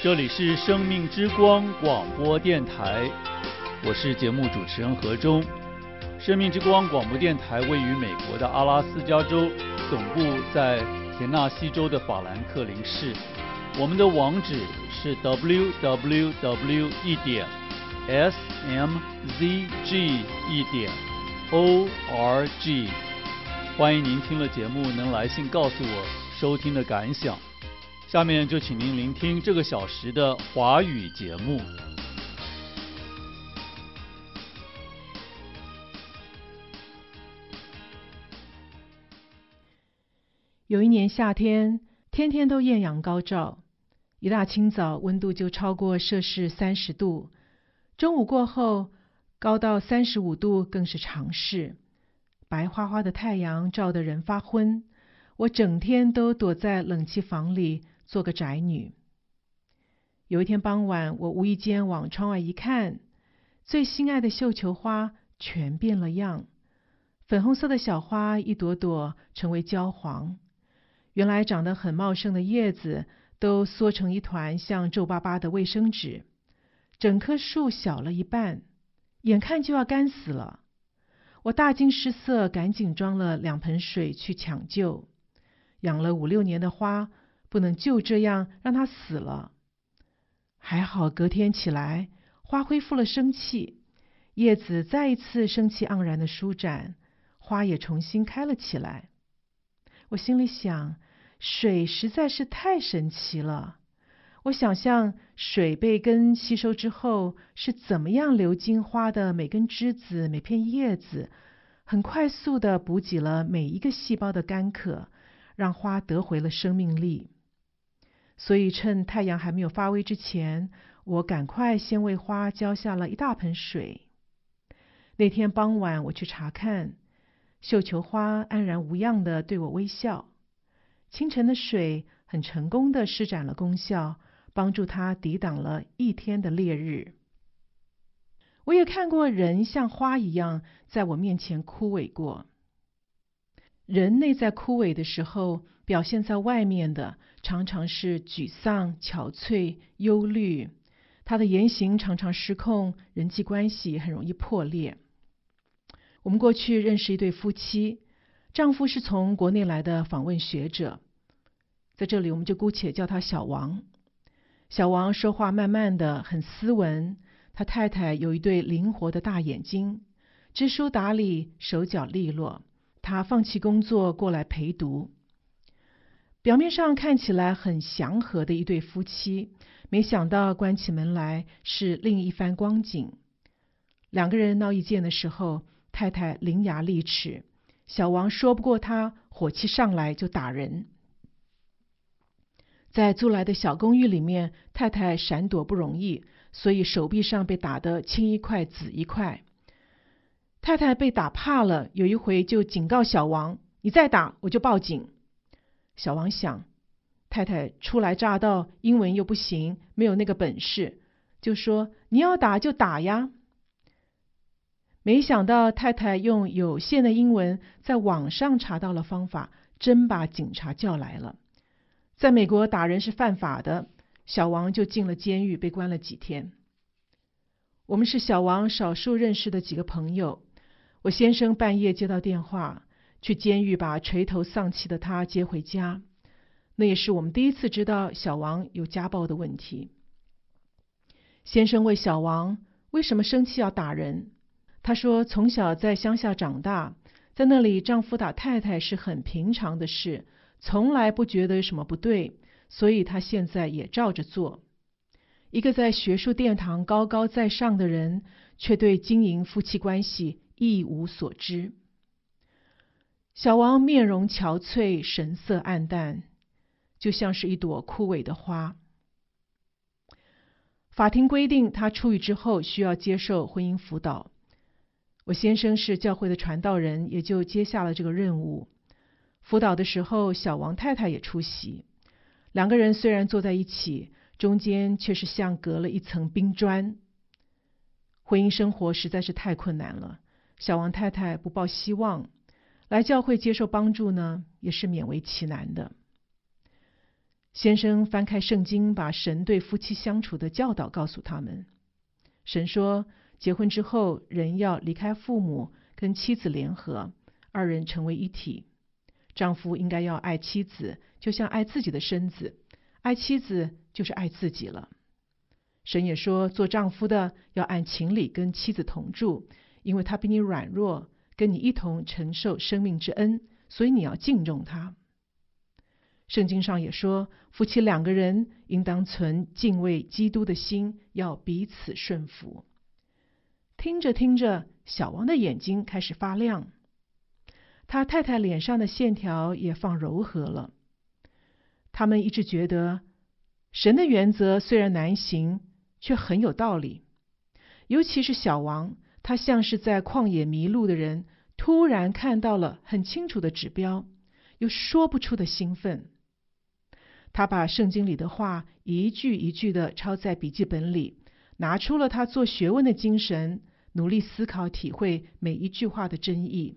这里是生命之光广播电台，我是节目主持人何忠。生命之光广播电台位于美国的阿拉斯加州，总部在田纳西州的法兰克林市。我们的网址是 www.smzg.org。欢迎您听了节目能来信告诉我收听的感想。下面就请您聆听这个小时的华语节目。 有一年夏天，天天都艳阳高照，一大清早温度就超过摄氏30度，中午过后高到35度更是常事。白花花的太阳照得人发昏，我整天都躲在冷气房里做个宅女。有一天傍晚，我无意间往窗外一看，最心爱的绣球花全变了样，粉红色的小花一朵朵成为焦黄，原来长得很茂盛的叶子都缩成一团像皱巴巴的卫生纸，整棵树小了一半，眼看就要干死了。我大惊失色，赶紧装了2盆水去抢救。养了5、6年的花，不能就这样让它死了。还好隔天起来，花恢复了生气，叶子再一次生气盎然的舒展，花也重新开了起来。我心里想，水实在是太神奇了。我想象水被根吸收之后是怎么样流经花的每根枝子、每片叶子，很快速地补给了每一个细胞的干渴，让花得回了生命力。所以趁太阳还没有发威之前，我赶快先为花浇下了一大盆水。那天傍晚我去查看，绣球花安然无恙地对我微笑。清晨的水很成功地施展了功效，帮助它抵挡了一天的烈日。我也看过人像花一样在我面前枯萎过。人内在枯萎的时候，表现在外面的常常是沮丧、憔悴、忧虑，他的言行常常失控，人际关系很容易破裂。我们过去认识一对夫妻，丈夫是从国内来的访问学者，在这里我们就姑且叫他小王。小王说话慢慢的，很斯文，他太太有一对灵活的大眼睛，知书达理，手脚利落，他放弃工作过来陪读。表面上看起来很祥和的一对夫妻，没想到关起门来是另一番光景。2个人闹意见的时候，太太伶牙俐齿，小王说不过他，火气上来就打人。在租来的小公寓里面，太太闪躲不容易，所以手臂上被打得青一块紫一块。太太被打怕了，有一回就警告小王，你再打我就报警。小王想，太太初来乍到，英文又不行，没有那个本事，就说你要打就打呀。没想到太太用有限的英文在网上查到了方法，真把警察叫来了。在美国打人是犯法的，小王就进了监狱，被关了几天。我们是小王少数认识的几个朋友，我先生半夜接到电话，去监狱把垂头丧气的他接回家。那也是我们第一次知道小王有家暴的问题。先生问小王为什么生气要打人，他说从小在乡下长大，在那里丈夫打太太是很平常的事，从来不觉得有什么不对，所以他现在也照着做。一个在学术殿堂高高在上的人，却对经营夫妻关系一无所知。小王面容憔悴，神色黯淡，就像是一朵枯萎的花。法庭规定他出狱之后需要接受婚姻辅导，我先生是教会的传道人，也就接下了这个任务。辅导的时候，小王太太也出席。2个人虽然坐在一起，中间却是像隔了一层冰砖。婚姻生活实在是太困难了，小王太太不抱希望，来教会接受帮助呢，也是勉为其难的。 先生翻开圣经，把神对夫妻相处的教导告诉他们。神说，结婚之后，人要离开父母，跟妻子联合，二人成为一体。丈夫应该要爱妻子，就像爱自己的身子；爱妻子就是爱自己了。神也说，做丈夫的要按情理跟妻子同住，因为他比你软弱，跟你一同承受生命之恩，所以你要敬重他。圣经上也说，夫妻两个人应当存敬畏基督的心，要彼此顺服。听着听着，小王的眼睛开始发亮，他太太脸上的线条也放柔和了。他们一直觉得，神的原则虽然难行，却很有道理。尤其是小王，他像是在旷野迷路的人，突然看到了很清楚的指标，有说不出的兴奋。他把圣经里的话一句一句的抄在笔记本里，拿出了他做学问的精神，努力思考体会每一句话的真意。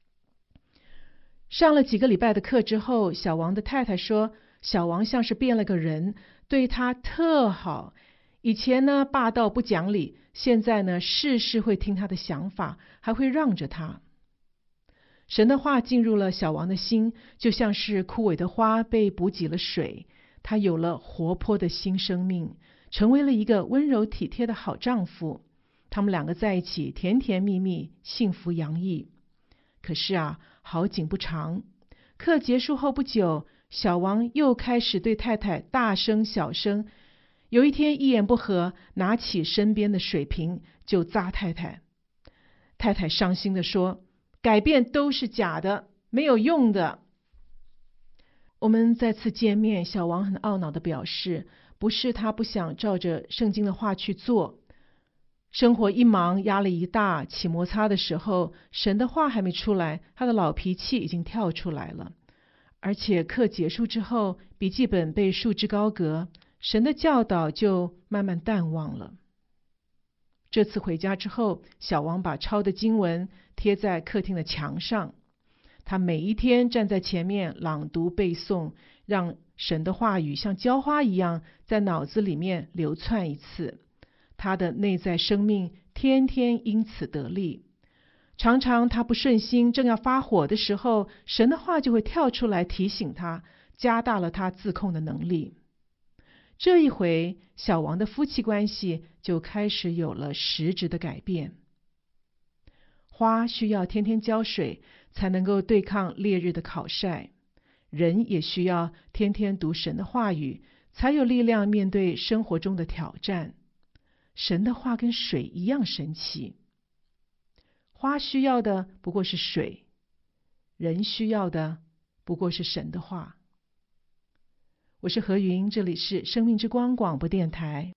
上了几个礼拜的课之后，小王的太太说，小王像是变了个人，对他特好。以前呢霸道不讲理，现在呢事事会听他的想法，还会让着他。神的话进入了小王的心，就像是枯萎的花被补给了水，他有了活泼的新生命，成为了一个温柔体贴的好丈夫。他们两个在一起甜甜蜜蜜，幸福洋溢。可是啊，好景不长，课结束后不久，小王又开始对太太大声小声，有一天一言不合，拿起身边的水瓶就砸太太。太太伤心地说，改变都是假的，没有用的。我们再次见面，小王很懊恼地表示，不是他不想照着圣经的话去做，生活一忙，压力一大，起摩擦的时候，神的话还没出来，他的老脾气已经跳出来了。而且课结束之后，笔记本被束之高阁，神的教导就慢慢淡忘了。这次回家之后，小王把抄的经文贴在客厅的墙上，他每一天站在前面朗读背诵，让神的话语像浇花一样在脑子里面流窜一次。他的内在生命天天因此得力。常常他不顺心，正要发火的时候，神的话就会跳出来提醒他，加大了他自控的能力。这一回，小王的夫妻关系就开始有了实质的改变。花需要天天浇水，才能够对抗烈日的烤晒；人也需要天天读神的话语，才有力量面对生活中的挑战。神的话跟水一样神奇。花需要的不过是水，人需要的不过是神的话。我是何云，这里是生命之光广播电台。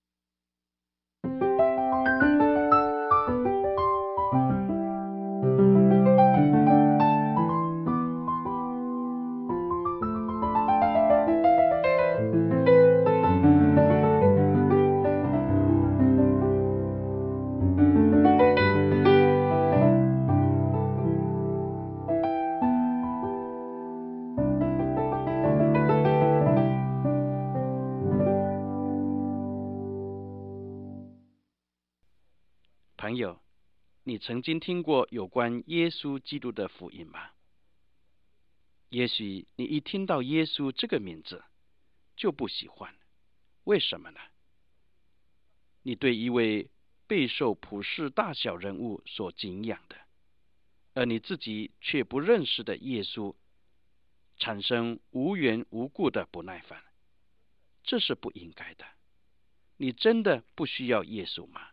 朋友，你曾经听过有关耶稣基督的福音吗？也许你一听到耶稣这个名字就不喜欢，为什么呢？你对一位备受普世大小人物所敬仰的，而你自己却不认识的耶稣，产生无缘无故的不耐烦，这是不应该的。你真的不需要耶稣吗？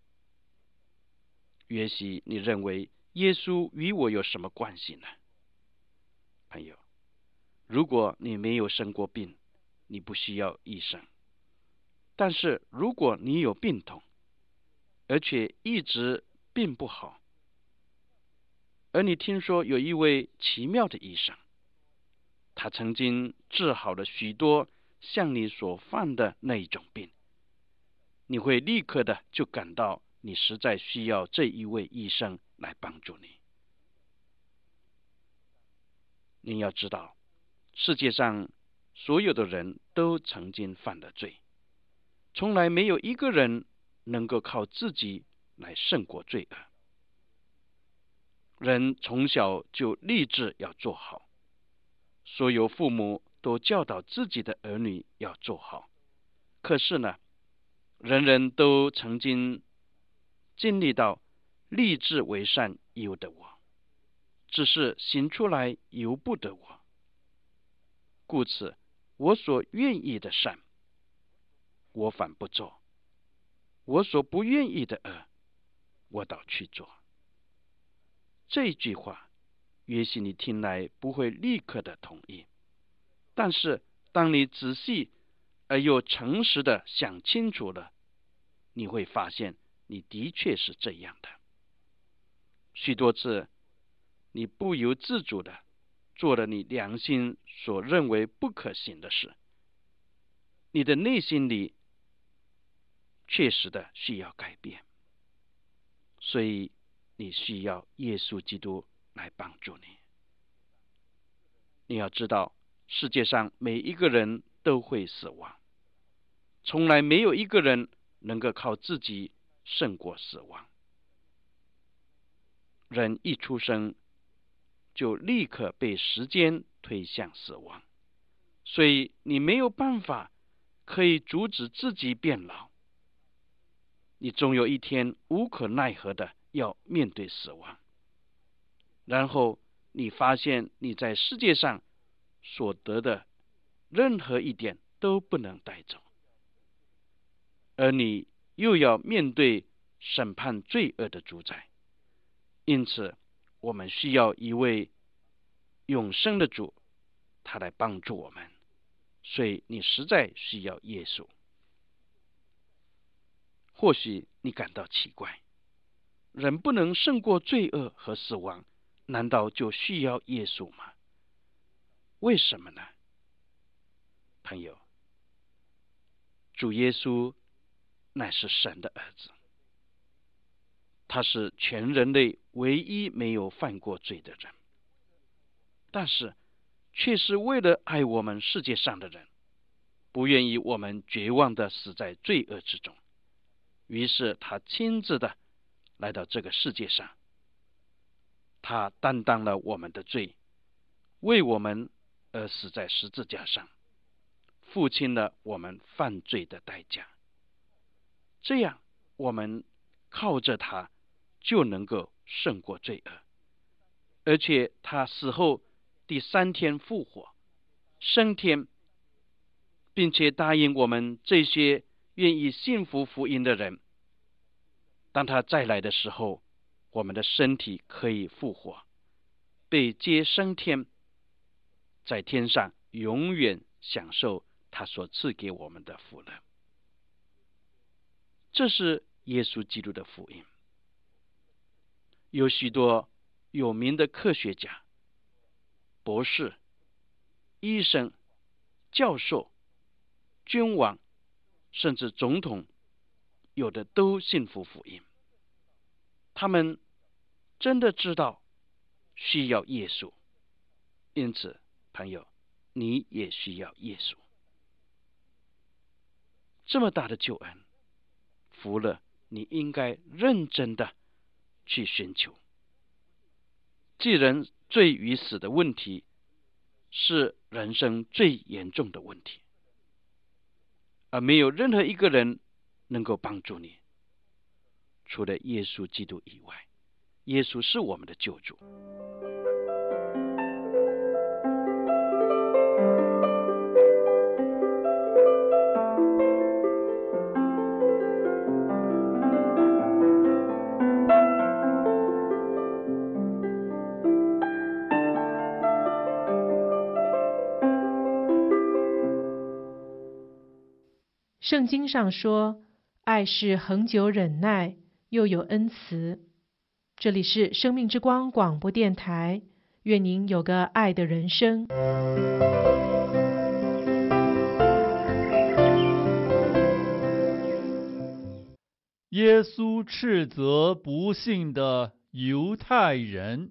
也许你认为耶稣与我有什么关系呢？朋友，如果你没有生过病，你不需要医生。但是如果你有病痛，而且一直病不好，而你听说有一位奇妙的医生，他曾经治好了许多像你所犯的那一种病，你会立刻的就感到你实在需要这一位医生来帮助你。你要知道，世界上所有的人都曾经犯了罪，从来没有一个人能够靠自己来胜过罪恶。人从小就立志要做好，所有父母都教导自己的儿女要做好。可是呢，人人都曾经经历到立志为善由得我，只是行出来由不得我。故此，我所愿意的善，我反不做；我所不愿意的恶，我倒去做。这句话，也许你听来不会立刻的同意，但是当你仔细而又诚实的想清楚了，你会发现你的确是这样的。许多次，你不由自主的做了你良心所认为不可行的事，你的内心里确实的需要改变，所以你需要耶稣基督来帮助你。你要知道，世界上每一个人都会死亡，从来没有一个人能够靠自己胜过死亡。人一出生就立刻被时间推向死亡，所以你没有办法可以阻止自己变老。你终有一天无可奈何的要面对死亡，然后你发现你在世界上所得的任何一点都不能带走，而你又要面对审判罪恶的主宰。因此我们需要一位永生的主，他来帮助我们，所以你实在需要耶稣。或许你感到奇怪，人不能胜过罪恶和死亡，难道就需要耶稣吗？为什么呢？朋友，主耶稣乃是神的儿子，他是全人类唯一没有犯过罪的人，但是却是为了爱我们世界上的人，不愿意我们绝望的死在罪恶之中，于是他亲自的来到这个世界上，他担当了我们的罪，为我们而死在十字架上，付清了我们犯罪的代价。这样我们靠着他就能够胜过罪恶，而且他死后第3天复活升天，并且答应我们这些愿意信服福音的人，当他再来的时候，我们的身体可以复活，被接升天，在天上永远享受他所赐给我们的福乐。这是耶稣基督的福音。有许多有名的科学家、博士、医生、教授、君王，甚至总统，有的都信服福音。他们真的知道需要耶稣，因此朋友，你也需要耶稣。这么大的救恩福乐，你应该认真的去寻求。既然罪与死的问题是人生最严重的问题，而没有任何一个人能够帮助你，除了耶稣基督以外。耶稣是我们的救主。 圣经上说，爱是恒久忍耐，又有恩慈。这里是生命之光广播电台，愿您有个爱的人生。 耶稣斥责不信的犹太人。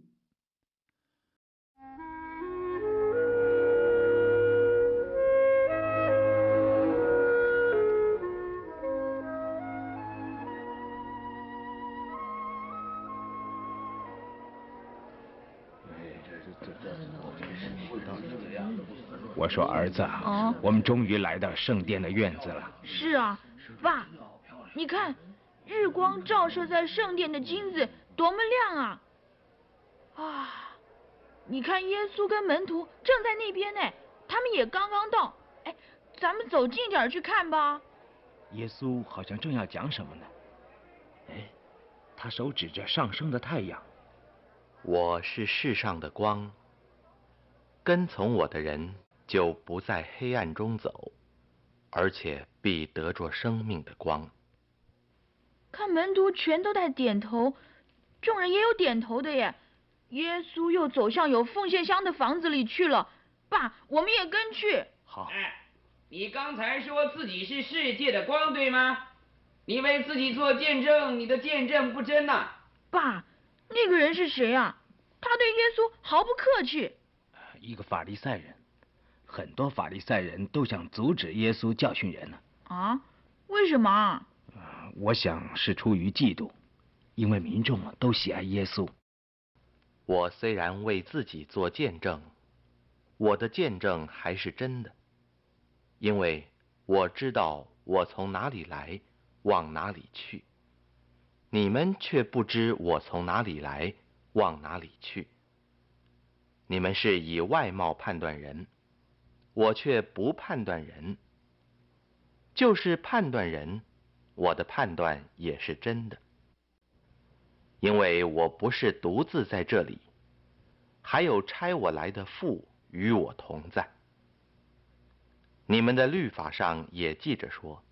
我说儿子啊，我们终于来到圣殿的院子了。 是啊，爸，你看，日光照射在圣殿的金子多么亮啊！啊，你看耶稣跟门徒正在那边呢，他们也刚刚到。哎，咱们走近点去看吧。 耶稣好像正要讲什么呢？哎，他手指着上升的太阳。 我是世上的光，跟从我的人就不在黑暗中走，而且必得着生命的光。 看门徒全都在点头，众人也有点头的耶。耶稣又走向有奉献箱的房子里去了。爸，我们也跟去。 好。 你刚才说自己是世界的光，对吗？你为自己做见证，你的见证不真呐。 爸，那个人是谁啊？他对耶稣毫不客气。 一个法利赛人，很多法利赛人都想阻止耶稣教训人呢。 啊？为什么啊？ 我想是出于嫉妒，因为民众都喜爱耶稣。 我虽然为自己做见证，我的见证还是真的，因为我知道我从哪里来，往哪里去。你们却不知我从哪里来，往哪里去。你们是以外貌判断人，我却不判断人。就是判断人，我的判断也是真的。因为我不是独自在这里，还有差我来的父与我同在。你们的律法上也记着说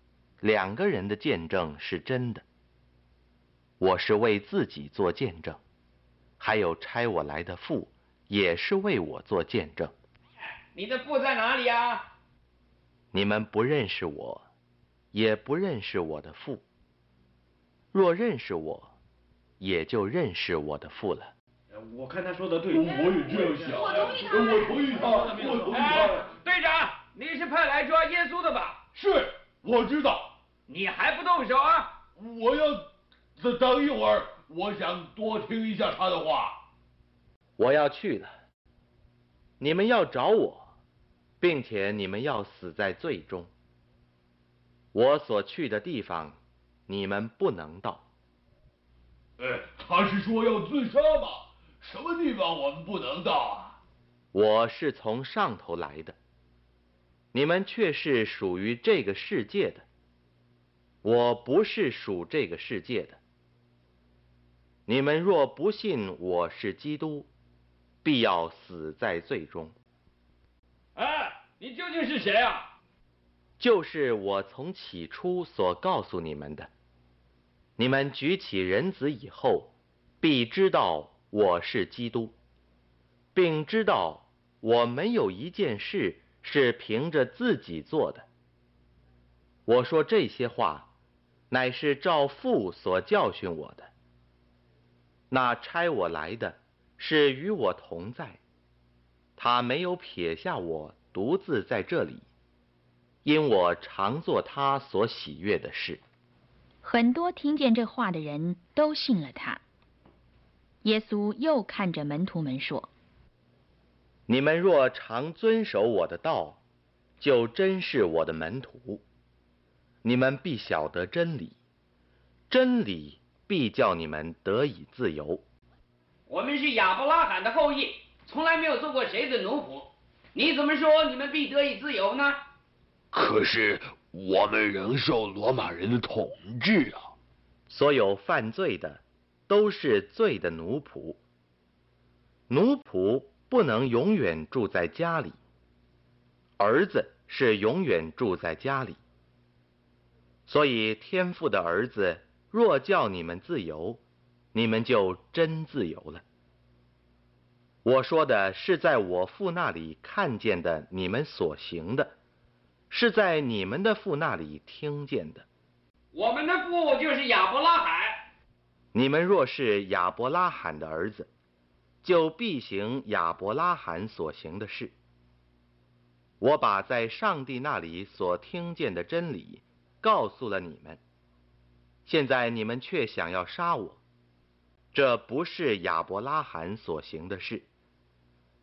，2个人的见证是真的。我是为自己做见证，还有差我来的父也是为我做见证。 你的父在哪里啊？ 你们不认识我，也不认识我的父。若认识我，也就认识我的父了。 我看他说的对，我也这样想。 我同意他。 我同意他，我同意他。 队长，你是派来抓耶稣的吧？ 是，我知道。 你还不动手啊？ 我要等一会儿，我想多听一下他的话。 我要去了，你们要找我，并且你们要死在罪中。我所去的地方，你们不能到。 他是说要自杀吧？什么地方我们不能到啊？ 我是从上头来的，你们却是属于这个世界的。我不是属这个世界的。你们若不信我是基督，必要死在罪中。 你究竟是谁啊？ 就是我从起初所告诉你们的。你们举起人子以后，必知道我是基督，并知道我没有一件事是凭着自己做的。我说这些话，乃是照父所教训我的。那差我来的是与我同在，他没有撇下我独自在这里，因我常做他所喜悦的事。 很多听见这话的人都信了他。耶稣又看着门徒们说： 你们若常遵守我的道，就真是我的门徒。你们必晓得真理，真理必叫你们得以自由。 我们是亚伯拉罕的后裔，从来没有做过谁的奴仆。你怎么说你们必得以自由呢？ 可是我们仍受罗马人的统治啊！ 所有犯罪的都是罪的奴仆。奴仆不能永远住在家里，儿子是永远住在家里。所以天父的儿子若叫你们自由，你们就真自由了。我说的是在我父那里看见的你们所行的，是在你们的父那里听见的。 我们的父就是亚伯拉罕。 你们若是亚伯拉罕的儿子，就必行亚伯拉罕所行的事。我把在上帝那里所听见的真理告诉了你们，现在你们却想要杀我，这不是亚伯拉罕所行的事，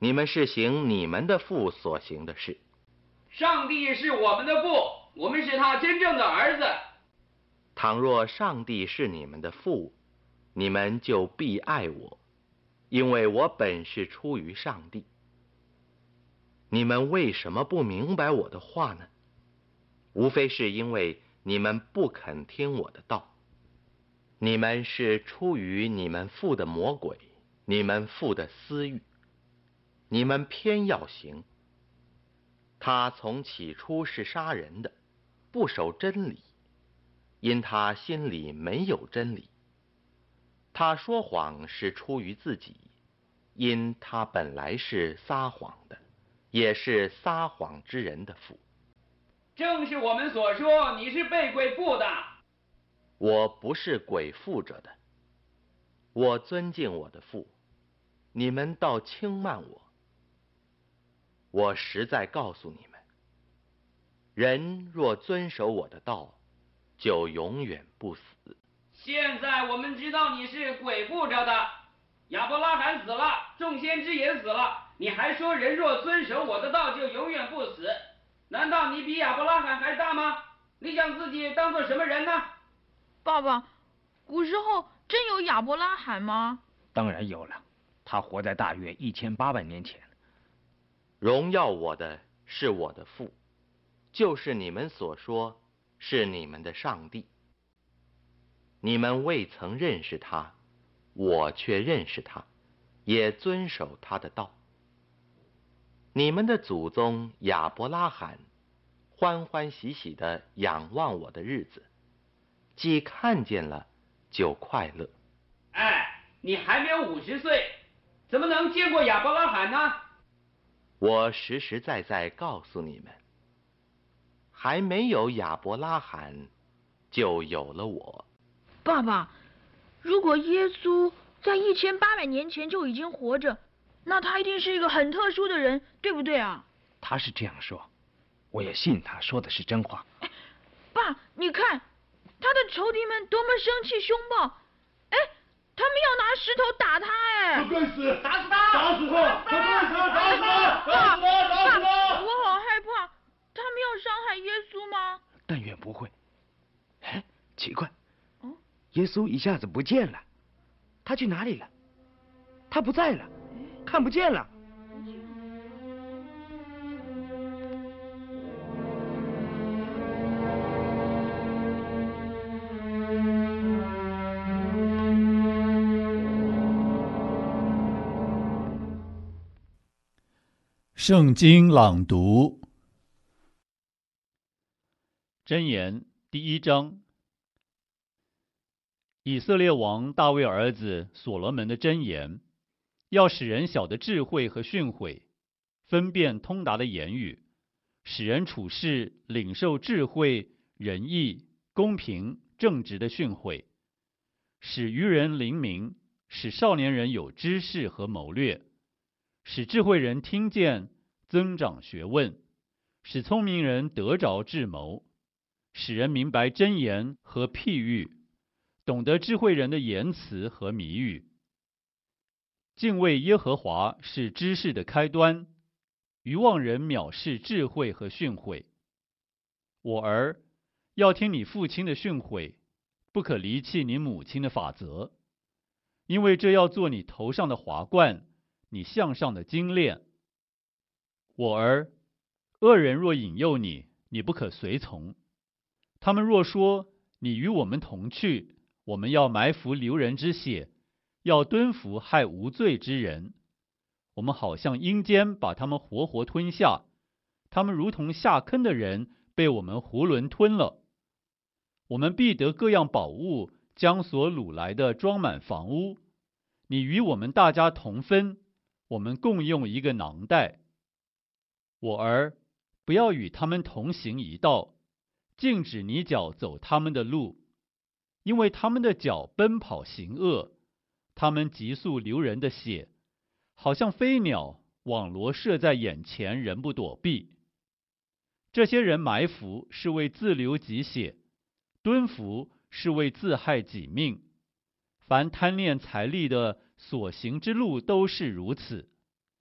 你们是行你们的父所行的事。 上帝是我们的父，我们是他真正的儿子。 倘若上帝是你们的父，你们就必爱我，因为我本是出于上帝。你们为什么不明白我的话呢？无非是因为你们不肯听我的道。你们是出于你们父的魔鬼，你们父的私欲，你们偏要行。他从起初是杀人的，不守真理，因他心里没有真理。他说谎是出于自己，因他本来是撒谎的，也是撒谎之人的父。 正是我们所说，你是被鬼附的。 我不是鬼附着的，我尊敬我的父，你们倒轻慢我。我实在告诉你们，人若遵守我的道，就永远不死。 现在我们知道你是鬼附着的。亚伯拉罕死了，众先知也死了，你还说人若遵守我的道就永远不死？难道你比亚伯拉罕还大吗？你将自己当作什么人呢？ 爸爸，古时候真有亚伯拉罕吗？ 当然有了，他活在大约1800年前。 荣耀我的是我的父，就是你们所说是你们的上帝。你们未曾认识他，我却认识他，也遵守他的道。你们的祖宗亚伯拉罕欢欢喜喜地仰望我的日子，既看见了就快乐。 哎，你还没有50岁，怎么能见过亚伯拉罕呢？ 我实实在在告诉你们，还没有亚伯拉罕，就有了我。 爸爸，如果耶稣在1800年前就已经活着，那他一定是一个很特殊的人，对不对啊？ 他是这样说，我也信他说的是真话。 爸，你看，他的仇敌们多么生气凶暴！哎，他们要拿石头打他！哎， 该死！ 打死他！ 打死他！他该死！打死他！打死他！打死他！ 我好害怕，他们要伤害耶稣吗？ 但愿不会。哎，奇怪，耶稣一下子不见了，他去哪里了？他不在了，看不见了。 圣经朗读，箴言第1章。以色列王大卫儿子所罗门的箴言，要使人晓得智慧和训诲，分辨通达的言语，使人处事领受智慧、仁义、公平、正直的训诲，使愚人灵明，使少年人有知识和谋略，使智慧人听见，增长学问，使聪明人得着智谋，使人明白箴言和譬喻，懂得智慧人的言辞和谜语。敬畏耶和华是知识的开端，愚妄人藐视智慧和训诲。我儿，要听你父亲的训诲，不可离弃你母亲的法则，因为这要做你头上的华冠，你项上的金链。我儿，恶人若引诱你，你不可随从。他们若说，你与我们同去，我们要埋伏流人之血，要蹲伏害无罪之人。我们好像阴间把他们活活吞下，他们如同下坑的人，被我们囫囵吞了。我们必得各样宝物，将所掳来的装满房屋。你与我们大家同分，我们共用一个囊袋。我儿，不要与他们同行一道，禁止你脚走他们的路，因为他们的脚奔跑行恶，他们急速流人的血，好像飞鸟，网罗射在眼前，人不躲避。这些人埋伏是为自流己血，蹲伏是为自害己命。凡贪恋财利的所行之路都是如此。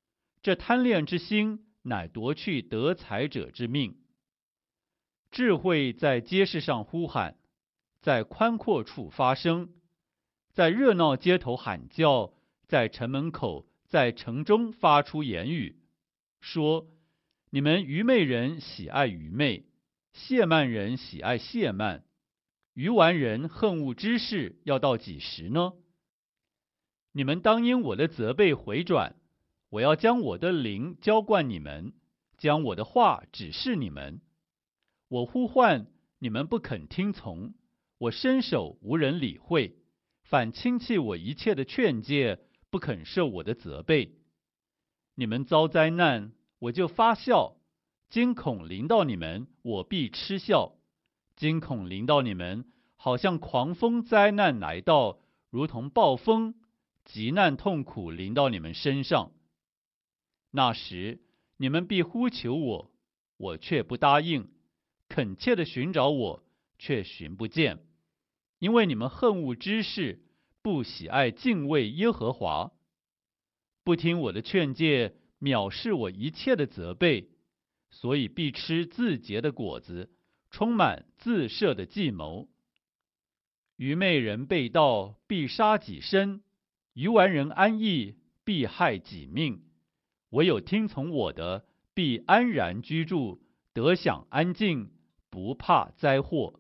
这贪恋之心，乃夺去得财者之命。智慧在街市上呼喊，在宽阔处发声，在热闹街头喊叫，在城门口，在城中发出言语，说：你们愚昧人喜爱愚昧，亵慢人喜爱亵慢，愚顽人恨恶知识，要到几时呢？你们当因我的责备回转，我要将我的灵浇灌你们，将我的话指示你们。我呼唤，你们不肯听从；我伸手，无人理会，反轻弃我一切的劝诫，不肯受我的责备。你们遭灾难，我就发笑；惊恐临到你们，我必嗤笑。惊恐临到你们，好像狂风灾难来到，如同暴风，急难痛苦临到你们身上。那时，你们必呼求我，我却不答应；恳切地寻找我，却寻不见。因为你们恨恶知识，不喜爱敬畏耶和华，不听我的劝诫，藐视我一切的责备，所以必吃自结的果子，充满自设的计谋。愚昧人背道，必杀己身；愚顽人安逸，必害己命。唯有听从我的，必安然居住，得享安静，不怕灾祸。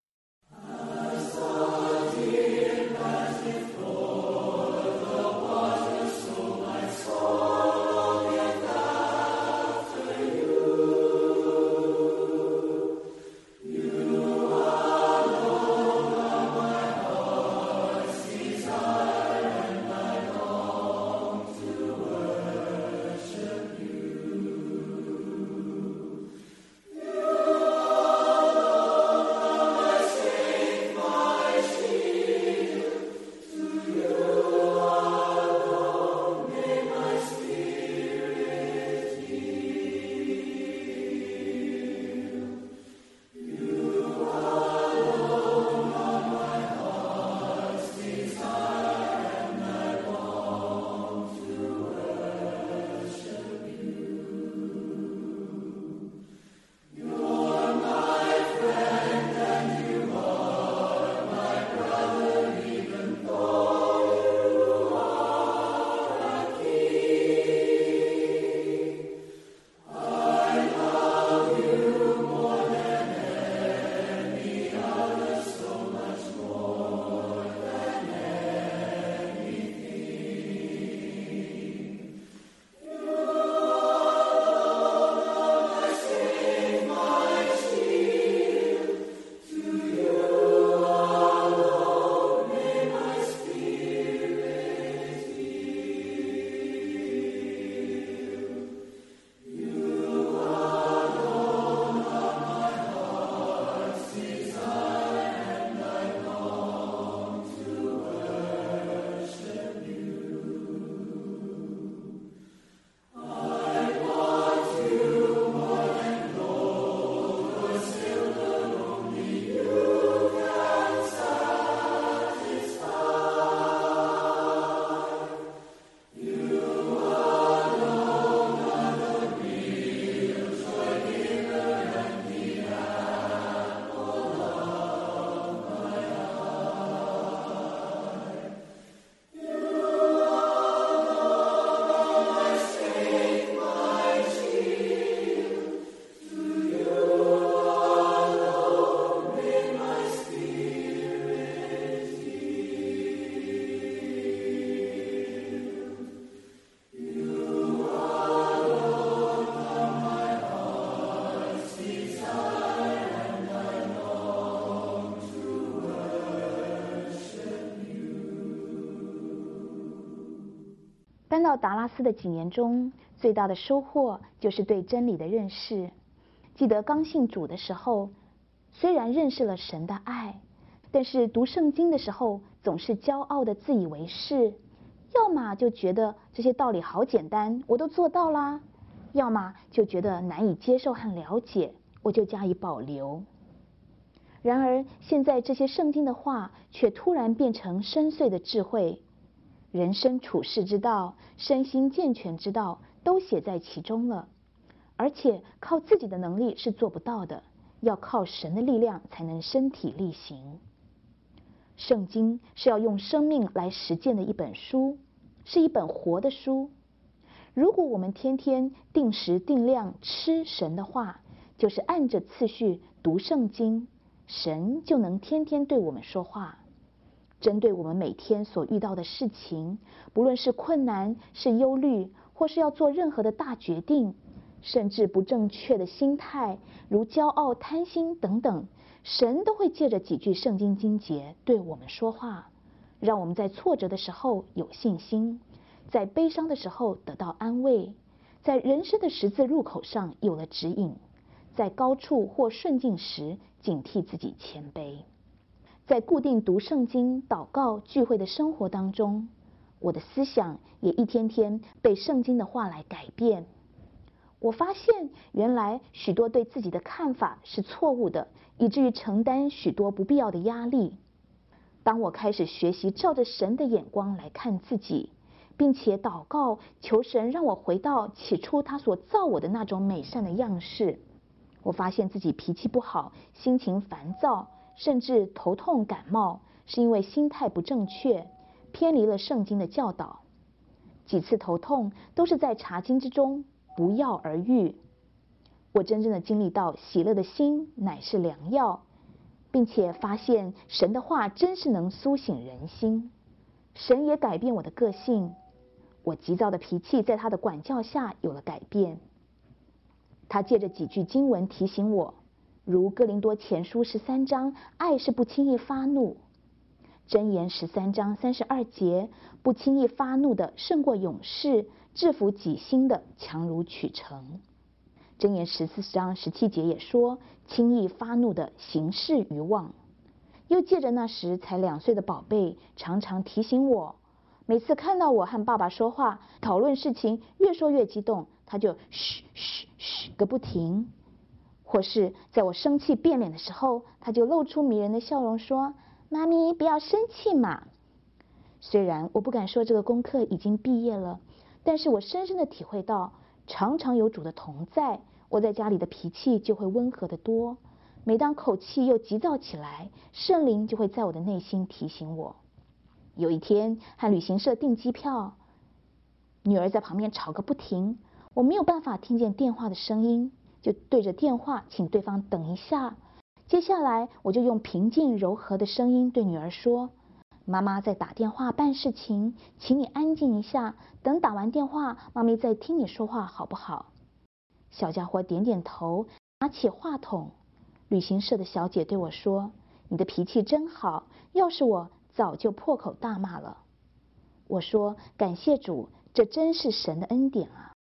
搬到达拉斯的几年中，最大的收获就是对真理的认识。记得刚信主的时候，虽然认识了神的爱，但是读圣经的时候总是骄傲的自以为是，要么就觉得这些道理好简单，我都做到啦，要么就觉得难以接受和了解，我就加以保留。然而现在这些圣经的话却突然变成深邃的智慧，人生处世之道，身心健全之道， 都写在其中了。而且靠自己的能力是做不到的，要靠神的力量才能身体力行。圣经是要用生命来实践的一本书，是一本活的书。如果我们天天定时定量吃神的话，就是按着次序读圣经，神就能天天对我们说话，针对我们每天所遇到的事情，不论是困难、是忧虑，或是要做任何的大决定，甚至不正确的心态，如骄傲、贪心等等，神都会借着几句圣经经节对我们说话，让我们在挫折的时候有信心，在悲伤的时候得到安慰，在人生的十字路口上有了指引，在高处或顺境时警惕自己谦卑。在固定读圣经、祷告、聚会的生活当中，我的思想也一天天被圣经的话来改变。我发现原来许多对自己的看法是错误的，以至于承担许多不必要的压力。当我开始学习照着神的眼光来看自己，并且祷告求神让我回到起初他所造我的那种美善的样式，我发现自己脾气不好，心情烦躁，甚至头痛感冒，是因为心态不正确，偏离了圣经的教导。几次头痛都是在查经之中不药而愈。我真正的经历到喜乐的心乃是良药，并且发现神的话真是能苏醒人心。神也改变我的个性，我急躁的脾气在他的管教下有了改变。他借着几句经文提醒我，如哥林多前书13章，爱是不轻易发怒；箴言13章32节，不轻易发怒的胜过勇士，制服己心的强如取成。箴言14章17节也说，轻易发怒的行事愚妄。又借着那时才2岁的宝贝常常提醒我，每次看到我和爸爸说话讨论事情，越说越激动，他就嘘嘘嘘个不停。或是在我生气变脸的时候，他就露出迷人的笑容说，妈咪不要生气嘛。虽然我不敢说这个功课已经毕业了，但是我深深的体会到，常常有主的同在，我在家里的脾气就会温和得多。每当口气又急躁起来，圣灵就会在我的内心提醒我。有一天和旅行社订机票，女儿在旁边吵个不停，我没有办法听见电话的声音，就对着电话请对方等一下。接下来我就用平静柔和的声音对女儿说，妈妈在打电话办事情，请你安静一下，等打完电话妈咪再听你说话好不好？小家伙点点头，拿起话筒。旅行社的小姐对我说，你的脾气真好，要是我早就破口大骂了。我说，感谢主，这真是神的恩典啊。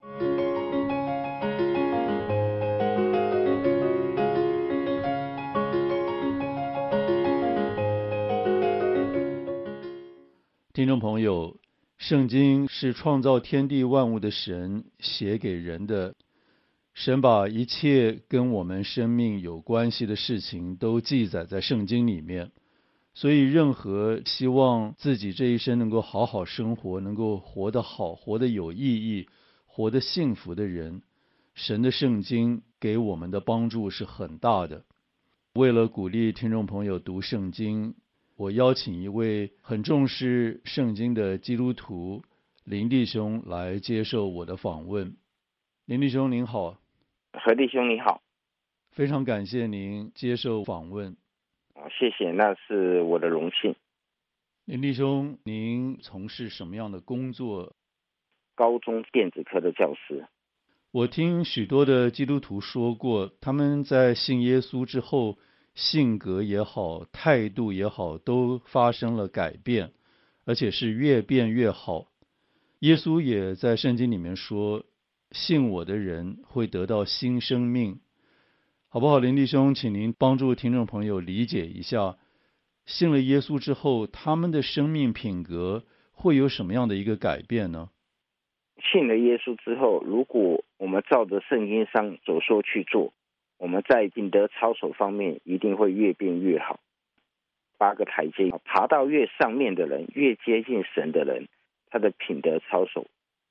听众朋友，圣经是创造天地万物的神写给人的，神把一切跟我们生命有关系的事情都记载在圣经里面，所以任何希望自己这一生能够好好生活，能够活得好，活得有意义，活得幸福的人，神的圣经给我们的帮助是很大的。为了鼓励听众朋友读圣经，我邀请一位很重视圣经的基督徒林弟兄来接受我的访问。林弟兄您好。 何弟兄你好。 非常感谢您接受访问。 谢谢，那是我的荣幸。 林弟兄，您从事什么样的工作？ 高中电子科的教师。 我听许多的基督徒说过，他们在信耶稣之后，性格也好，态度也好，都发生了改变，而且是越变越好。耶稣也在圣经里面说，信我的人会得到新生命。好不好，林弟兄，请您帮助听众朋友理解一下，信了耶稣之后，他们的生命品格会有什么样的一个改变呢？ 信了耶稣之后，如果我们照着圣经上所说去做，我们在品德操守方面一定会越变越好。8个台阶，爬到越上面的人，越接近神的人，他的品德操守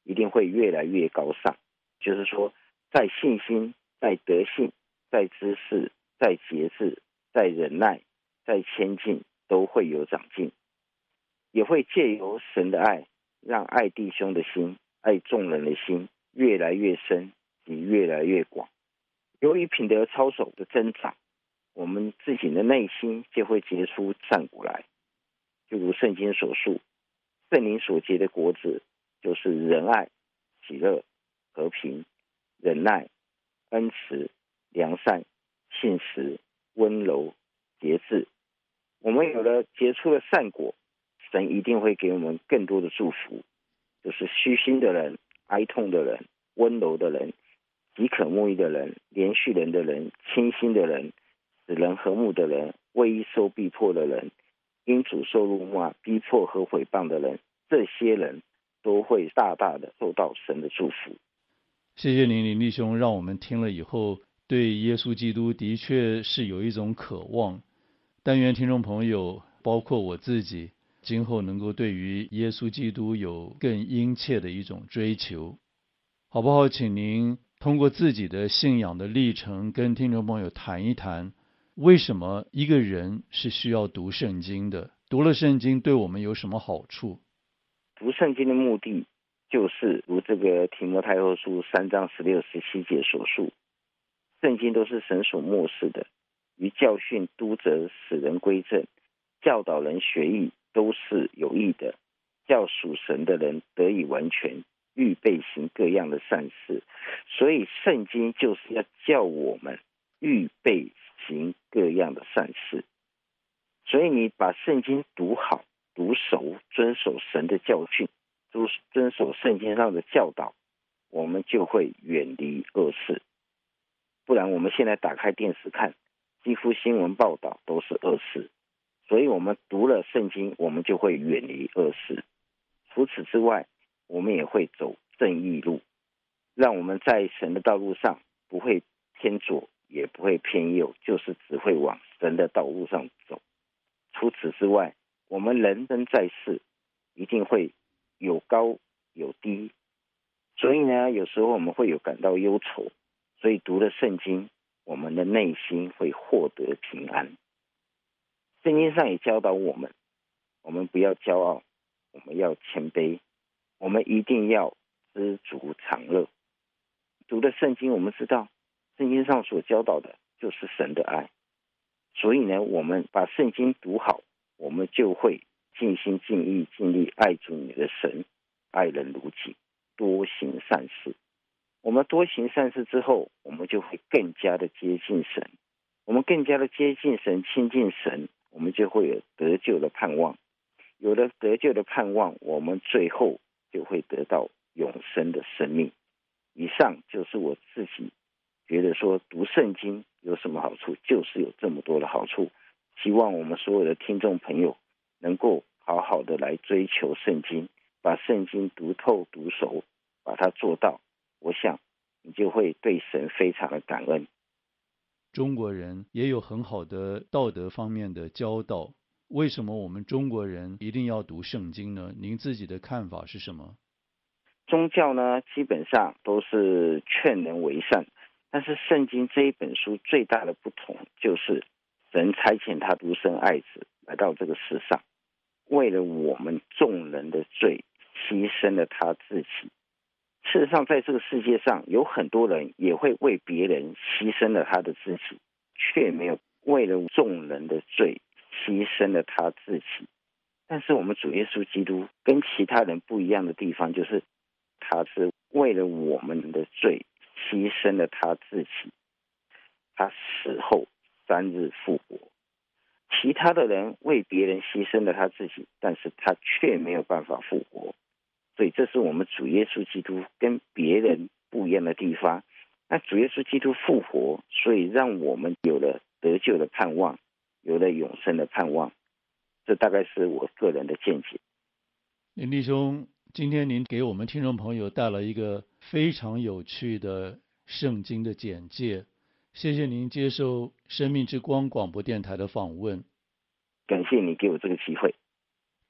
一定会越来越高尚。就是说，在信心、在德性、在知识、在节制、在忍耐、在谦敬，都会有长进，也会借由神的爱，让爱弟兄的心、爱众人的心越来越深及越来越广。由于品德操守的增长，我们自己的内心就会结出善果来。就如圣经所述，圣灵所结的果子就是仁爱、喜乐、和平、忍耐、恩慈、良善、信实、温柔、节制。我们有了结出了善果，神一定会给我们更多的祝福，就是虚心的人、哀痛的人、温柔的人、饥渴慕义的人、连续人的人、清心的人、使人和睦的人、为受逼迫的人、因主受辱骂、逼迫和毁谤的人，这些人都会大大的受到神的祝福。 谢谢您，林弟兄，让我们听了以后对耶稣基督的确是有一种渴望。但愿听众朋友，包括我自己，今后能够对于耶稣基督有更殷切的一种追求。好不好？请您通过自己的信仰的历程跟听众朋友谈一谈，为什么一个人是需要读圣经的？读了圣经对我们有什么好处？ 读圣经的目的就是如这个提摩太后书3章16、17节所述，圣经都是神所默示的，于教训、督责、使人归正、教导人学义，都是有益的，叫属神的人得以完全，预备行各样的善事。所以圣经就是要叫我们预备行各样的善事。所以你把圣经读好、读熟，遵守神的教训，遵守圣经上的教导，我们就会远离恶事。不然我们现在打开电视看，几乎新闻报道都是恶事。所以我们读了圣经，我们就会远离恶事。除此之外，我们也会走正义路，让我们在神的道路上不会偏左也不会偏右，就是只会往神的道路上走。除此之外，我们人生在世一定会有高有低，所以呢，有时候我们会有感到忧愁，所以读了圣经，我们的内心会获得平安。圣经上也教导我们不要骄傲，我们要谦卑，我们一定要知足常乐。读了圣经，我们知道圣经上所教导的就是神的爱，所以呢，我们把圣经读好，我们就会尽心尽意尽力爱主你的神，爱人如己，多行善事。我们多行善事之后，我们就会更加的接近神，我们更加的接近神、亲近神，我们就会有得救的盼望。有了得救的盼望，我们最后就会得到永生的生命。以上就是我自己觉得说读圣经有什么好处，就是有这么多的好处。希望我们所有的听众朋友能够好好的来追求圣经，把圣经读透读熟，把它做到，我想你就会对神非常的感恩。 中国人也有很好的道德方面的教导，为什么我们中国人一定要读圣经呢？您自己的看法是什么？ 宗教呢，基本上都是劝人为善，但是圣经这一本书最大的不同就是神差遣他独生爱子来到这个世上，为了我们众人的罪牺牲了他自己。事实上在这个世界上有很多人也会为别人牺牲了他的自己，却没有为了众人的罪牺牲了他自己。但是我们主耶稣基督跟其他人不一样的地方，就是他是为了我们的罪牺牲了他自己，他死后3日复活。其他的人为别人牺牲了他自己，但是他却没有办法复活。所以这是我们主耶稣基督跟别人不一样的地方。那主耶稣基督复活，所以让我们有了得救的盼望，有了永生的盼望。这大概是我个人的见解。 林弟兄，今天您给我们听众朋友带来一个非常有趣的圣经的简介，谢谢您接受生命之光广播电台的访问。 感谢你给我这个机会。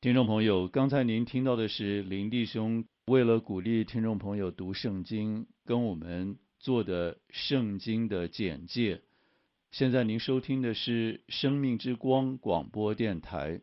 听众朋友，刚才您听到的是林弟兄为了鼓励听众朋友读圣经，跟我们做的圣经的简介。现在您收听的是生命之光广播电台。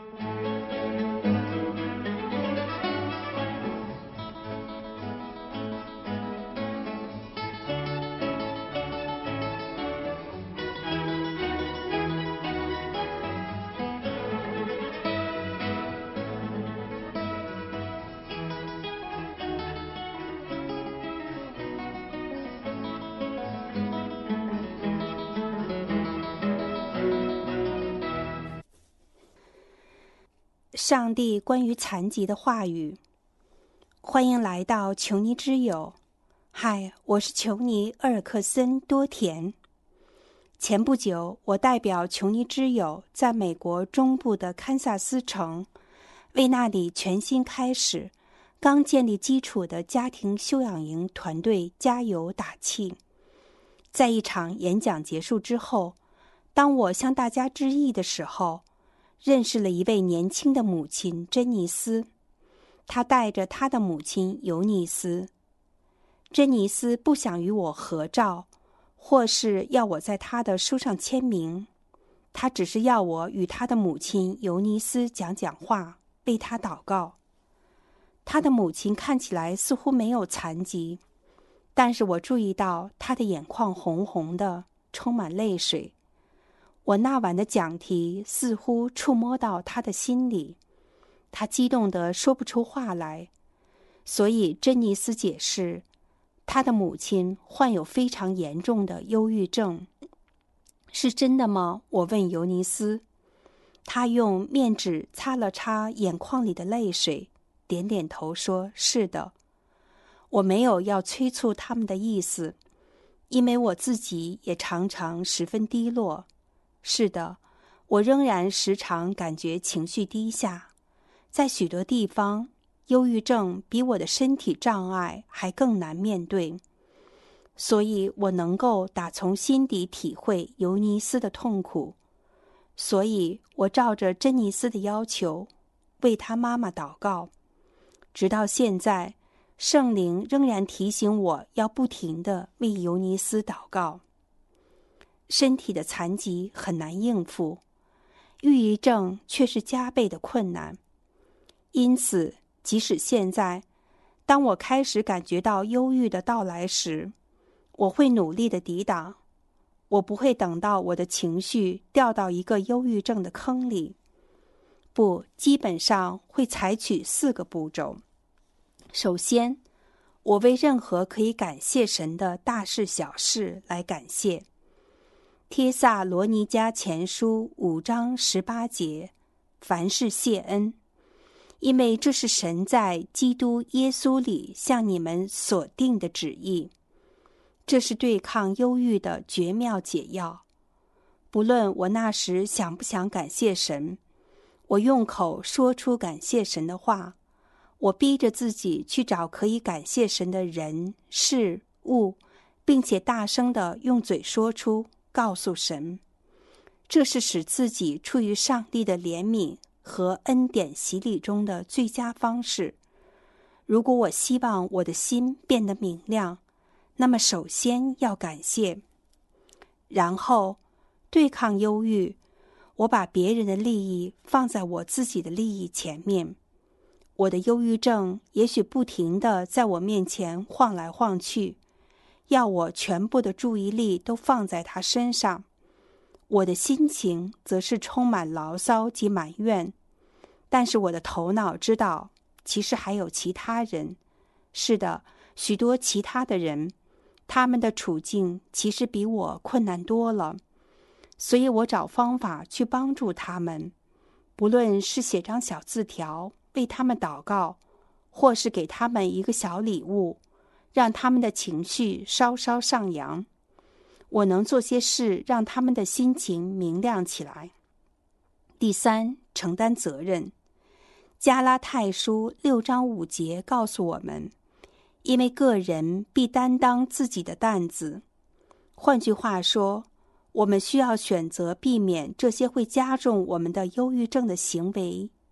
上帝关于残疾的话语。欢迎来到求尼之友。嗨，我是求尼厄尔克森多田。前不久，我代表求尼之友在美国中部的堪萨斯城，为那里全新开始、刚建立基础的家庭休养营团队加油打气。在一场演讲结束之后，当我向大家致意的时候，认识了一位年轻的母亲珍妮斯，她带着她的母亲尤尼斯。珍妮斯不想与我合照，或是要我在她的书上签名，她只是要我与她的母亲尤尼斯讲讲话，为她祷告。她的母亲看起来似乎没有残疾，但是我注意到她的眼眶红红的，充满泪水。我那晚的讲题似乎触摸到他的心里，他激动得说不出话来。所以珍妮斯解释，他的母亲患有非常严重的忧郁症。是真的吗？我问尤尼斯。他用面纸擦了擦眼眶里的泪水，点点头说：是的。我没有要催促他们的意思，因为我自己也常常十分低落。是的，我仍然时常感觉情绪低下，在许多地方，忧郁症比我的身体障碍还更难面对，所以我能够打从心底体会尤尼斯的痛苦。所以我照着珍妮斯的要求，为她妈妈祷告。直到现在，圣灵仍然提醒我要不停地为尤尼斯祷告。身体的残疾很难应付，抑郁症却是加倍的困难。因此，即使现在，当我开始感觉到忧郁的到来时，我会努力地抵挡。我不会等到我的情绪掉到一个忧郁症的坑里。不，基本上会采取4个步骤。首先，我为任何可以感谢神的大事小事来感谢。帖撒罗尼迦前书5章18节，凡事谢恩，因为这是神在基督耶稣里向你们所定的旨意。这是对抗忧郁的绝妙解药。不论我那时想不想感谢神，我用口说出感谢神的话，我逼着自己去找可以感谢神的人、事、物，并且大声地用嘴说出，告诉神。这是使自己处于上帝的怜悯和恩典洗礼中的最佳方式。如果我希望我的心变得明亮，那么首先要感谢。然后，对抗忧郁，我把别人的利益放在我自己的利益前面。我的忧郁症也许不停地在我面前晃来晃去，要我全部的注意力都放在他身上。我的心情则是充满牢骚及埋怨，但是我的头脑知道，其实还有其他人。是的，许多其他的人，他们的处境其实比我困难多了，所以我找方法去帮助他们，不论是写张小字条为他们祷告，或是给他们一个小礼物，让他们的情绪稍稍上扬。我能做些事让他们的心情明亮起来。第三，承担责任。加拉太书6章5节告诉我们，因为个人必担当自己的担子。换句话说，我们需要选择避免这些会加重我们的忧郁症的行为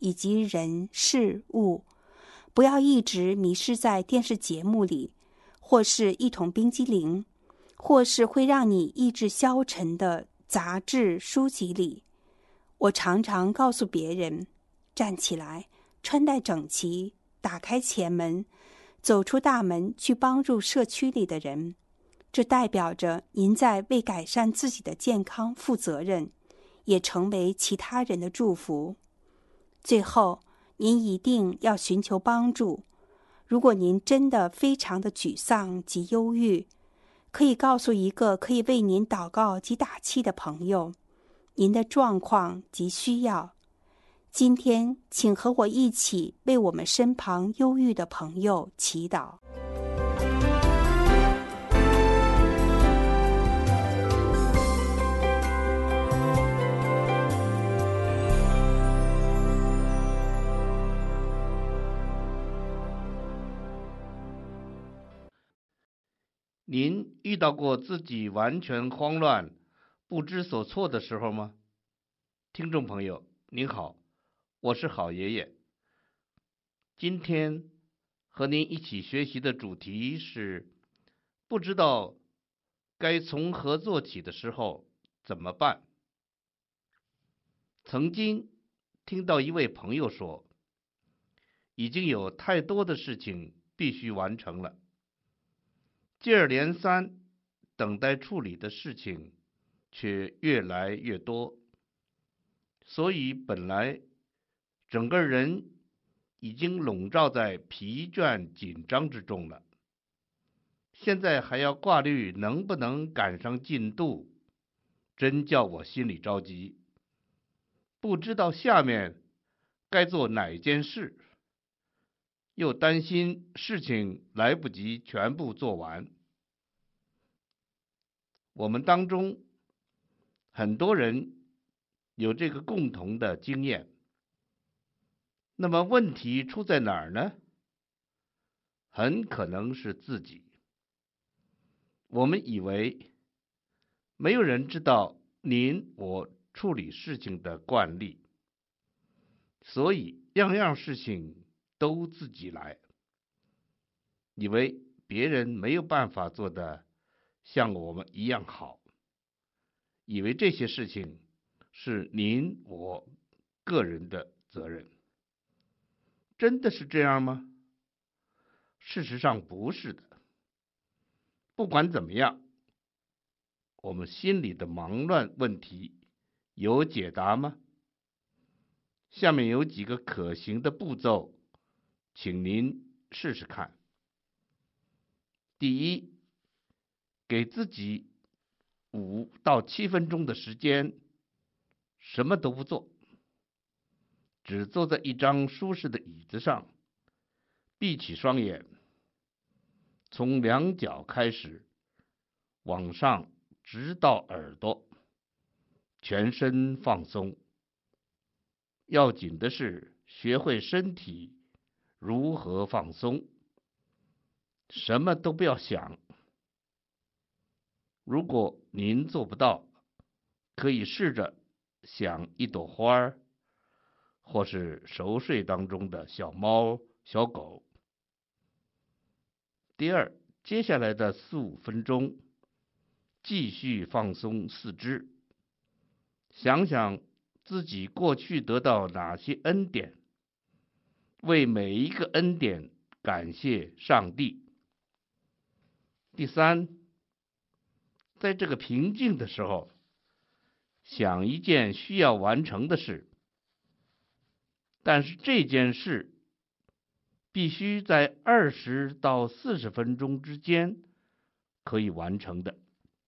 以及人事物，不要一直迷失在电视节目里，或是一桶冰激凌，或是会让你意志消沉的杂志书籍里。我常常告诉别人，站起来，穿戴整齐，打开前门，走出大门去帮助社区里的人。这代表着您在为改善自己的健康负责任，也成为其他人的祝福。最后，您一定要寻求帮助。如果您真的非常的沮丧及忧郁，可以告诉一个可以为您祷告及打气的朋友您的状况及需要。今天，请和我一起为我们身旁忧郁的朋友祈祷。 您遇到过自己完全慌乱、不知所措的时候吗？听众朋友，您好，我是好爷爷。今天和您一起学习的主题是不知道该从何做起的时候怎么办。曾经听到一位朋友说，已经有太多的事情必须完成了，接二连三等待处理的事情却越来越多，所以本来整个人已经笼罩在疲倦紧张之中了，现在还要挂虑能不能赶上进度，真叫我心里着急，不知道下面该做哪件事，又担心事情来不及全部做完。我们当中很多人有这个共同的经验。那么问题出在哪儿呢？很可能是自己。我们以为没有人知道您我处理事情的惯例，所以样样事情都自己来，以为别人没有办法做得像我们一样好，以为这些事情是您我个人的责任。真的是这样吗？事实上不是的。不管怎么样，我们心里的忙乱问题有解答吗？下面有几个可行的步骤，请您试试看。第一，给自己5到7分钟的时间，什么都不做，只坐在一张舒适的椅子上，闭起双眼，从两脚开始，往上直到耳朵，全身放松。要紧的是学会身体如何放松，什么都不要想。如果您做不到，可以试着想一朵花，或是熟睡当中的小猫、小狗。第二，接下来的4、5分钟，继续放松四肢，想想自己过去得到哪些恩典，为每一个恩典感谢上帝。第三，在这个平静的时候，想一件需要完成的事，但是这件事必须在20到40分钟之间可以完成的。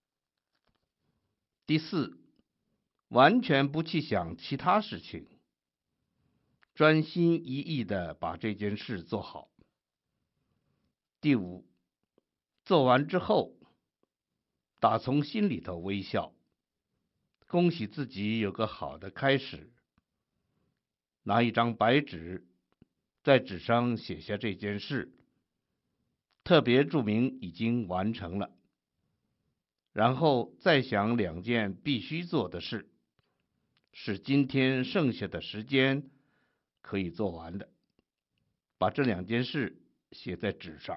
第四，完全不去想其他事情，专心一意地把这件事做好。第五，做完之后，打从心里头微笑，恭喜自己有个好的开始。拿一张白纸，在纸上写下这件事，特别注明已经完成了，然后再想2件必须做的事，使今天剩下的时间可以做完的。把这2件事写在纸上。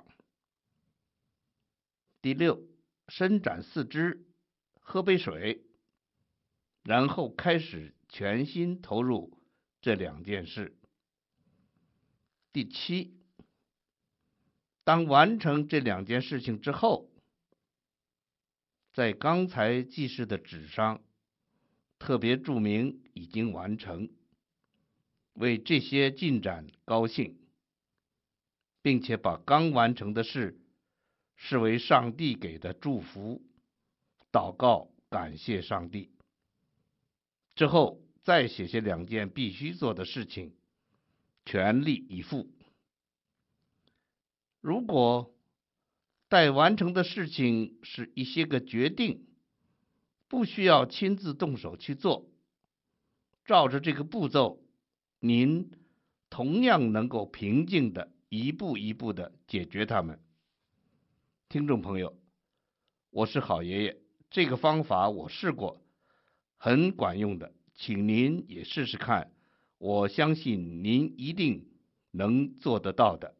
第6，伸展四肢，喝杯水，然后开始全心投入这2件事。第7，当完成这2件事情之后，在刚才记事的纸上特别注明已经完成，为这些进展高兴，并且把刚完成的事视为上帝给的祝福，祷告感谢上帝。之后再写下2件必须做的事情，全力以赴。如果待完成的事情是一些个决定，不需要亲自动手去做，照着这个步骤，您同样能够平静的一步一步的解决它们。听众朋友，我是好爷爷，这个方法我试过，很管用的，请您也试试看，我相信您一定能做得到的。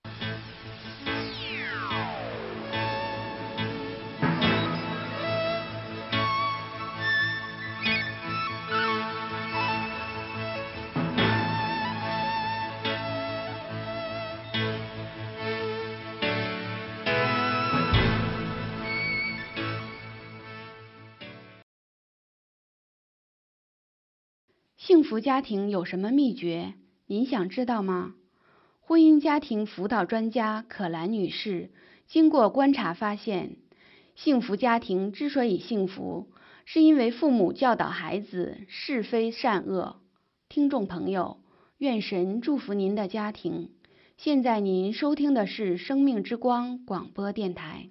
幸福家庭有什么秘诀？您想知道吗？婚姻家庭辅导专家可兰女士经过观察发现，幸福家庭之所以幸福，是因为父母教导孩子是非善恶。听众朋友，愿神祝福您的家庭。现在您收听的是生命之光广播电台。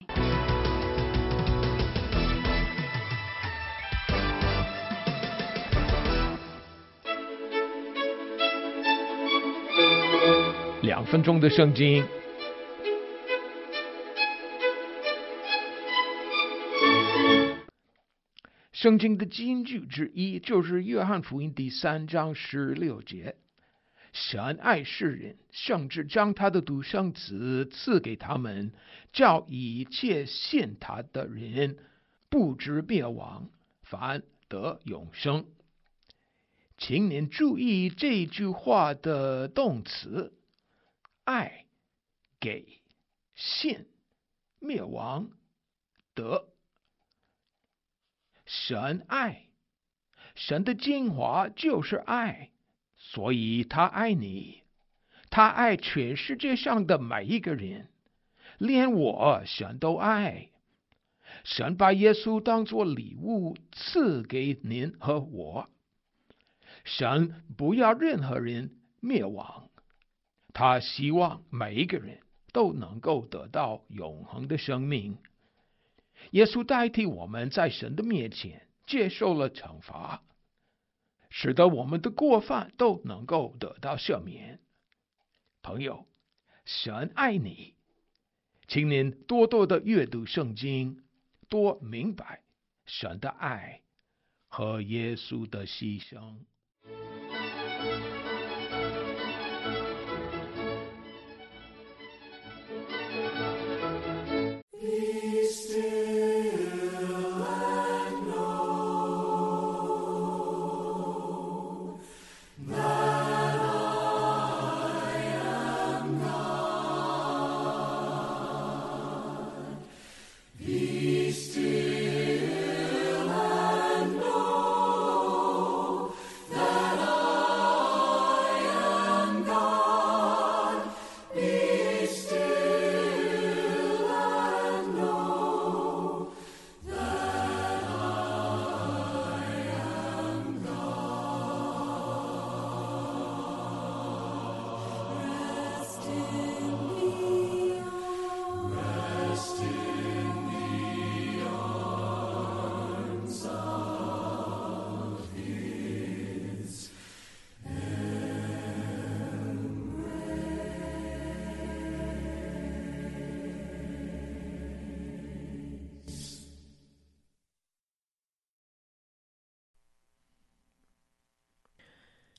2分钟的圣经。圣经的金句之一就是约翰福音第3章16节，神爱世人，甚至将他的独生子赐给他们，叫一切信他的人不至灭亡，反得永生。请您注意这句话的动词，爱、给、信、灭亡、得。神爱，神的精华就是爱，所以他爱你，他爱全世界上的每一个人，连我神都爱。神把耶稣当作礼物赐给您和我。神不要任何人灭亡，他希望每一个人都能够得到永恒的生命。耶稣代替我们在神的面前接受了惩罚，使得我们的过犯都能够得到赦免。朋友，神爱你，请您多多的阅读圣经，多明白神的爱和耶稣的牺牲。 Be still and know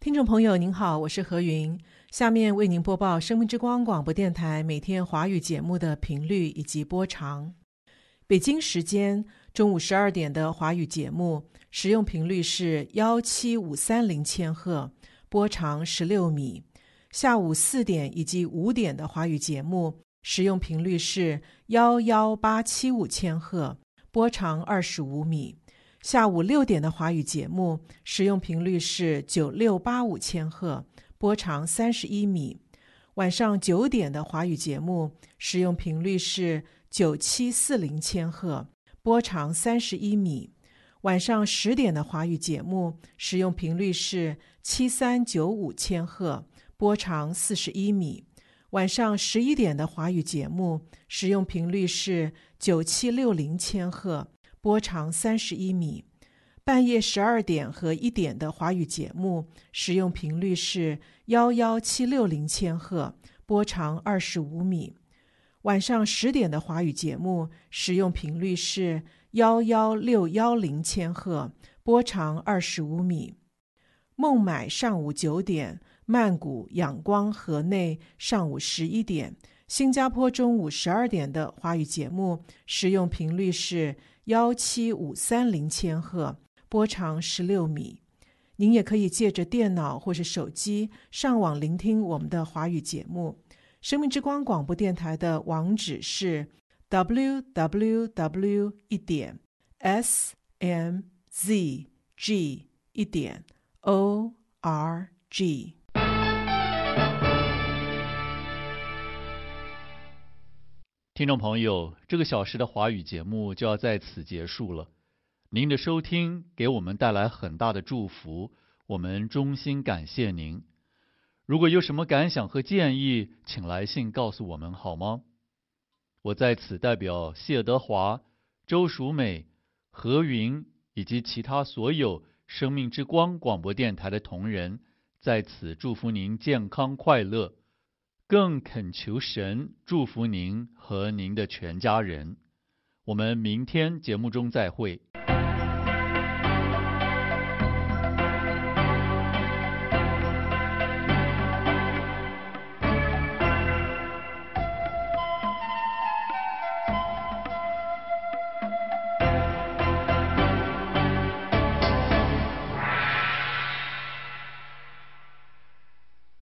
听众朋友您好，我是何云，下面为您播报生命之光广播电台每天华语节目的频率以及播长。北京时间中午12点的华语节目使用频率是17530千赫，波长16米。下午4点以及5点的华语节目使用频率是11875千赫，波长25米。下午6点的华语节目使用频率是9685千赫，波长31米。晚上9点的华语节目使用频率是9740千赫，波长31米。晚上10点的华语节目使用频率是7395千赫，波长41米。晚上11点的华语节目使用频率是9760千赫，波长31米。半夜12点和1点的华语节目使用频率是11760千赫，波长25米。晚上10点的华语节目使用频率是11610千赫，波长25米。孟买上午9点，曼谷、仰光、河内上午11点，新加坡中午12点的华语节目使用频率是17530千赫，波长16米。您也可以借着电脑或是手机上网聆听我们的华语节目。生命之光广播电台的网址是 www.smzg.org。 听众朋友，这个小时的华语节目就要在此结束了。您的收听给我们带来很大的祝福，我们衷心感谢您。如果有什么感想和建议，请来信告诉我们好吗？我在此代表谢德华、周淑美、何云以及其他所有生命之光广播电台的同仁，在此祝福您健康快乐，更恳求神祝福您和您的全家人。我们明天节目中再会。